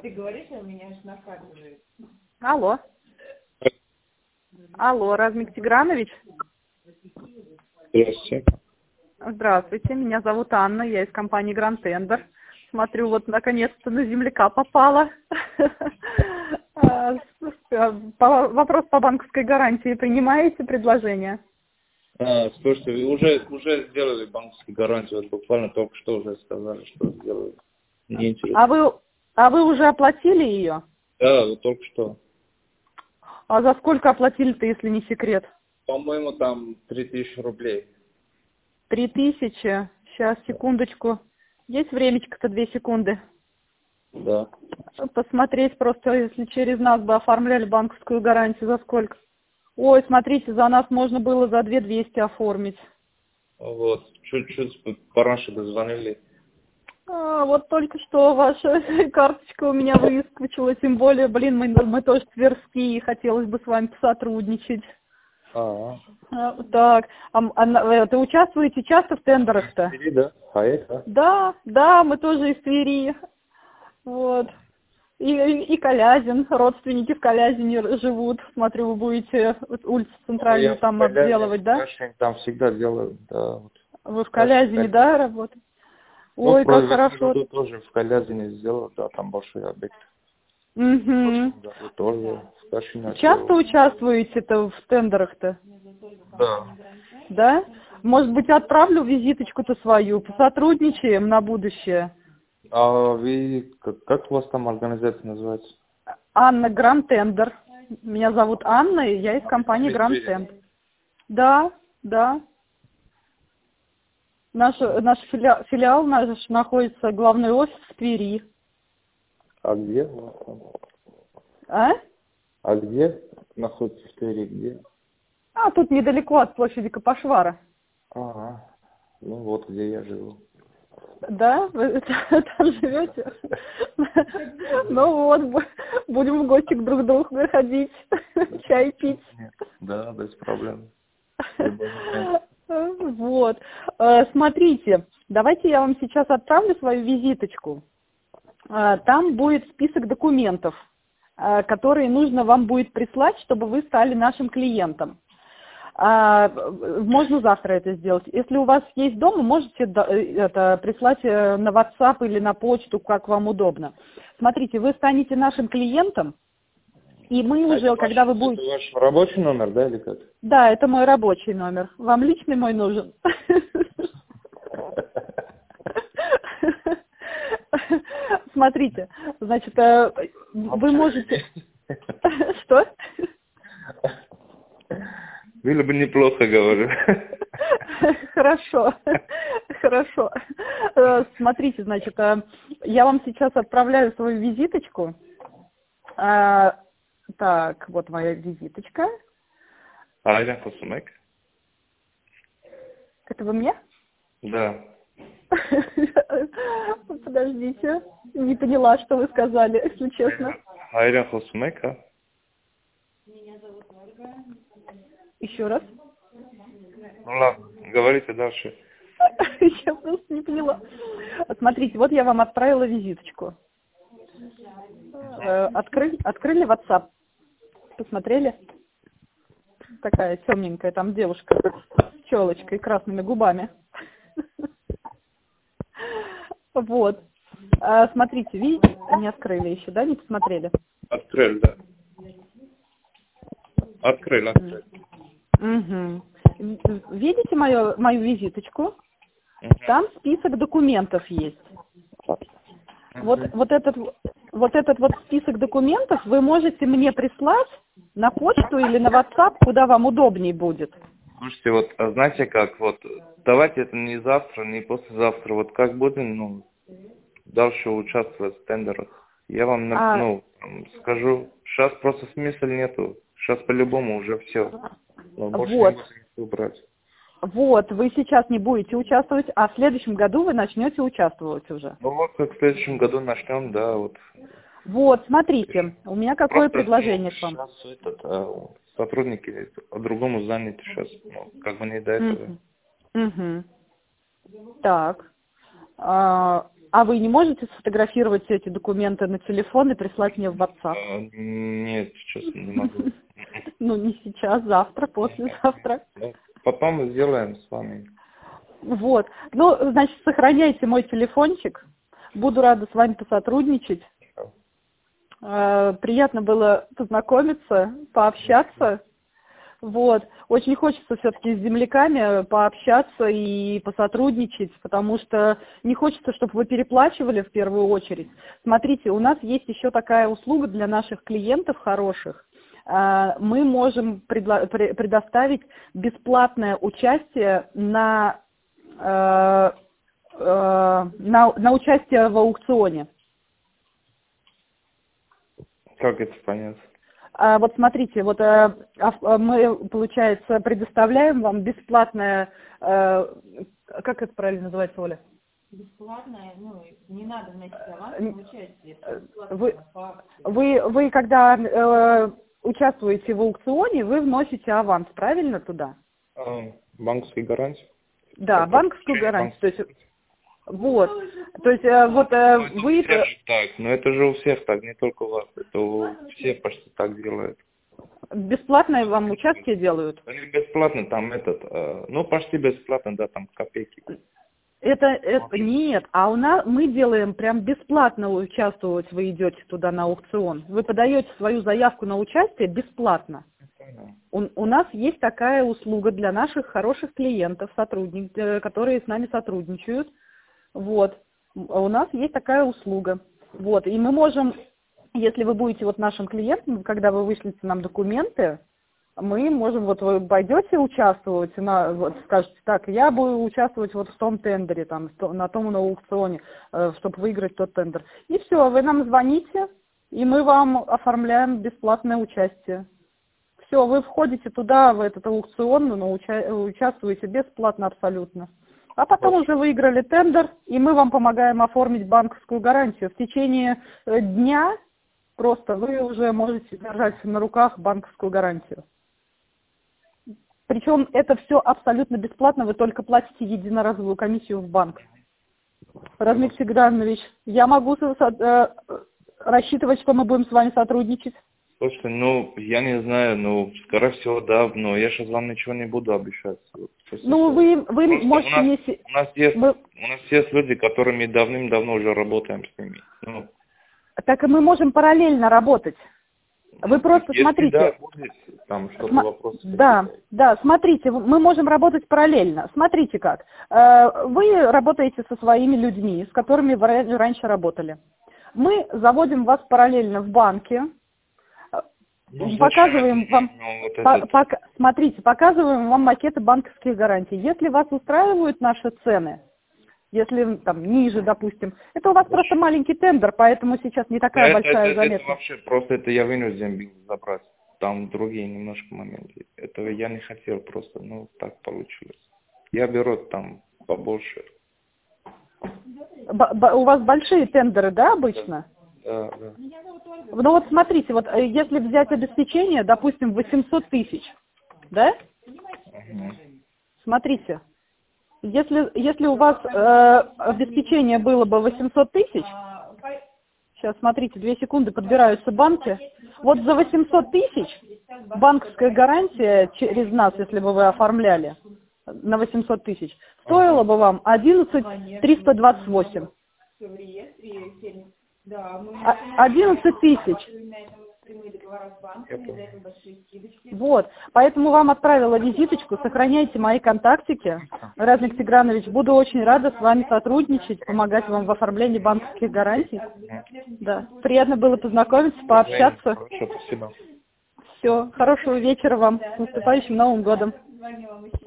ты говоришь, а у меня аж накатывает. Алло. Алло, Размик Тигранович? Здравствуйте. Здравствуйте, меня зовут Анна, я из компании Grand Tender. Смотрю, вот наконец-то на земляка попала. Вопрос по банковской гарантии. Принимаете предложение? Слушайте, вы уже сделали банковскую гарантию, вот буквально только что уже сказали, что сделали. Мне интересно. А вы уже оплатили ее? Да, вот только что. А за сколько оплатили-то, если не секрет? По-моему, там 3000 рублей. 3000? Сейчас, секундочку. Есть времечко-то 2 секунды? Да. Посмотреть просто, если через нас бы оформляли банковскую гарантию, за сколько? Ой, смотрите, за нас можно было за 2200 оформить. Вот, чуть-чуть пораньше дозвонили. Вот только что ваша карточка у меня выскочила, тем более, блин, мы тоже тверские, хотелось бы с вами посотрудничать. Так, вы участвуете часто в тендерах-то? Твери, да? Да, мы тоже из Твери. Вот. И Колязин, родственники в Колязине живут. Смотрю, вы будете улицу центральную там обделывать, да? Там всегда делаю, да. Вы в Колязине, да, работаете? Ну, Ой, как хорошо. году тоже в Колязине сделал, да, там большой объект. Угу. Тоже в Кашине. Часто участвуете-то в тендерах-то? Да. Да? Может быть, отправлю визиточку-то свою, посотрудничаем на будущее. А вы, как у вас там организация называется? Анна Grand Tender. Меня зовут Анна, и я из компании Grand Tender. Да. Наш филиал наш находится, главный офис в Твери. А где? А где находится в Твери? Где? Тут недалеко от площади Капошвара. Ну вот где я живу. Да? Вы там живете? Ну вот, будем в гости друг к другу ходить, чай пить. Да, без проблем. Вот. Смотрите, давайте я вам сейчас отправлю свою визиточку. Там будет список документов, которые нужно вам будет прислать, чтобы вы стали нашим клиентом. Можно завтра это сделать. Если у вас есть дома, можете это прислать на WhatsApp или на почту, как вам удобно. Смотрите, вы станете нашим клиентом, и мы уже, когда вы будете... Это ваш рабочий номер, да, или как? Да, это мой рабочий номер. Вам личный мой нужен? Смотрите, значит, вы можете... Что? Было бы неплохо, говорю. Хорошо. Смотрите, значит, я вам сейчас отправляю свою визиточку. Так, вот моя визиточка. Айран Хусумек? Это вы мне? Да. Подождите, не поняла, что вы сказали, если честно. Айран Хусумек, а? Меня зовут Ольга. Еще раз. Ну ладно, говорите дальше. Я просто не поняла. Смотрите, вот я вам отправила визиточку. Открыли WhatsApp? Посмотрели? Такая темненькая там девушка с челочкой, красными губами. Вот. Смотрите, видите? Не открыли еще, да? Не посмотрели? Открыли, да. Открыли. Угу. Видите мою визиточку? Там список документов есть. Вот этот список документов вы можете мне прислать на почту или на WhatsApp, куда вам удобней будет. Слушайте, вот знаете как, вот давайте это не завтра, не послезавтра, вот как будем, дальше участвовать в тендерах. Я вам, скажу, сейчас просто смысла нету, сейчас по-любому уже все. Больше не будем убрать. Вот, вы сейчас не будете участвовать, а в следующем году вы начнете участвовать уже. Вот как в следующем году начнем, да, вот. Вот, смотрите, у меня какое просто, предложение к вам. Сейчас сотрудники по-другому заняты сейчас, как бы не до этого. Так, А вы не можете сфотографировать эти документы на телефон и прислать мне в WhatsApp? Нет, сейчас не могу. Ну, не сейчас, завтра, послезавтра. Потом сделаем с вами. Вот. Ну, значит, сохраняйте мой телефончик. Буду рада с вами посотрудничать. Приятно было познакомиться, пообщаться. Вот. Очень хочется все-таки с земляками пообщаться и посотрудничать, потому что не хочется, чтобы вы переплачивали в первую очередь. Смотрите, у нас есть еще такая услуга для наших клиентов хороших. Мы можем предоставить бесплатное участие на участие в аукционе. Как это понять? Вот смотрите, вот мы, получается, предоставляем вам бесплатное, как это правильно называется, Оля? Бесплатное, ну, не надо вносить аванс на участие. Вы когда участвуете в аукционе, вы вносите аванс, правильно, туда? Банковскую гарантию? Да, банковскую гарантию. То есть, вот. То есть, вот вы... Так, но это же у всех так, не только у вас. Это все почти так делают. Бесплатное вам участие делают? Не бесплатно, там ну почти бесплатно, да, там копейки. Это нет, а у нас мы делаем прям бесплатно участвовать, вы идете туда на аукцион. Вы подаете свою заявку на участие бесплатно. У нас есть такая услуга для наших хороших клиентов, сотрудников, которые с нами сотрудничают. Вот. У нас есть такая услуга. Вот. И мы можем, если вы будете вот нашим клиентом, когда вы вышлите нам документы, мы можем, вот вы пойдете участвовать, вот скажете, так, я буду участвовать вот в том тендере, там, на том аукционе, чтобы выиграть тот тендер. И все, вы нам звоните, и мы вам оформляем бесплатное участие. Все, вы входите туда, в этот аукцион, но участвуете бесплатно абсолютно. А потом уже выиграли тендер, и мы вам помогаем оформить банковскую гарантию. В течение дня просто вы уже можете держать на руках банковскую гарантию. Причем это все абсолютно бесплатно, вы только платите единоразовую комиссию в банк. Размик Тигранович, я могу рассчитывать, что мы будем с вами сотрудничать? Слушайте, ну, я не знаю, ну, скорее всего, да, но я сейчас вам ничего не буду обещать. Ну, вы можете не... У нас есть люди, которыми давным-давно уже работаем с ними. Ну, так и мы можем параллельно работать. Вы просто если смотрите. Да, будет там что-то вопрос. Да, смотрите, мы можем работать параллельно. Смотрите как. Вы работаете со своими людьми, с которыми вы раньше работали. Мы заводим вас параллельно в банке. Показываем вам, смотрите, показываем вам макеты банковских гарантий. Если вас устраивают наши цены, если там ниже, допустим, это у вас просто маленький тендер, поэтому сейчас не такая большая заметка. Это вообще просто это я вынужден был забрать. Там другие немножко моменты. Это я не хотел просто, ну так получилось. Я беру там побольше. У вас большие тендеры, да, обычно? Да. Ну вот смотрите, вот если взять обеспечение, допустим, 800 тысяч, да? Смотрите, если у вас обеспечение было бы 800 тысяч, сейчас смотрите, 2 секунды, подбираются банки, вот за 800 тысяч банковская гарантия через нас, если бы вы оформляли на 800 тысяч, стоила бы вам 11 328. 11 тысяч. Вот, поэтому вам отправила визиточку, сохраняйте мои контактики. Размик Тигранович, буду очень рада с вами сотрудничать, помогать вам в оформлении банковских гарантий. Да, приятно было познакомиться, пообщаться. Хорошо, спасибо. Все, хорошего вечера вам, с наступающим Новым годом.